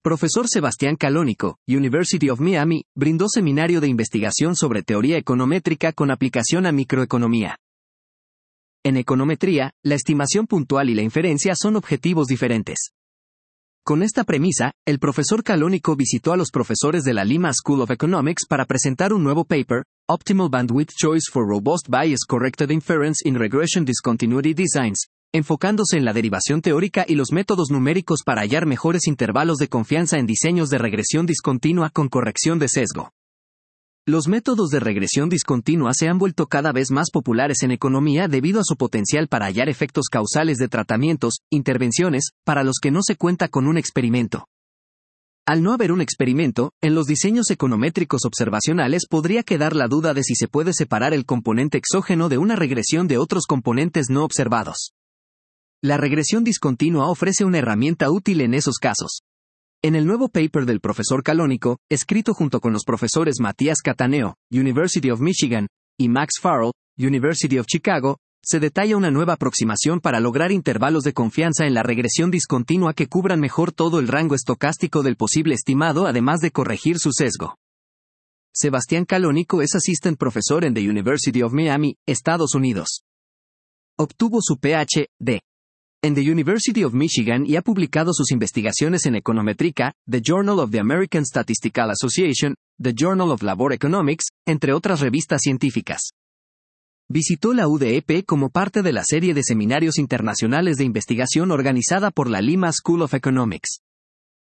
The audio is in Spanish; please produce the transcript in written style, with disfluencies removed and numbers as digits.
Profesor Sebastián Calónico, University of Miami, brindó seminario de investigación sobre teoría econométrica con aplicación a microeconomía. En econometría, la estimación puntual y la inferencia son objetivos diferentes. Con esta premisa, el profesor Calónico visitó a los profesores de la Lima School of Economics para presentar un nuevo paper, Optimal Bandwidth Choice for Robust Bias Corrected Inference in Regression Discontinuity Designs, enfocándose en la derivación teórica y los métodos numéricos para hallar mejores intervalos de confianza en diseños de regresión discontinua con corrección de sesgo. Los métodos de regresión discontinua se han vuelto cada vez más populares en economía debido a su potencial para hallar efectos causales de tratamientos, intervenciones, para los que no se cuenta con un experimento. Al no haber un experimento, en los diseños econométricos observacionales podría quedar la duda de si se puede separar el componente exógeno de una regresión de otros componentes no observados. La regresión discontinua ofrece una herramienta útil en esos casos. En el nuevo paper del profesor Calónico, escrito junto con los profesores Matías Cataneo, University of Michigan, y Max Farrell, University of Chicago, se detalla una nueva aproximación para lograr intervalos de confianza en la regresión discontinua que cubran mejor todo el rango estocástico del posible estimado, además de corregir su sesgo. Sebastián Calónico es Assistant Professor en the University of Miami, Estados Unidos. Obtuvo su Ph.D. en the University of Michigan y ha publicado sus investigaciones en Econométrica, The Journal of the American Statistical Association, The Journal of Labor Economics, entre otras revistas científicas. Visitó la UDEP como parte de la serie de seminarios internacionales de investigación organizada por la Lima School of Economics.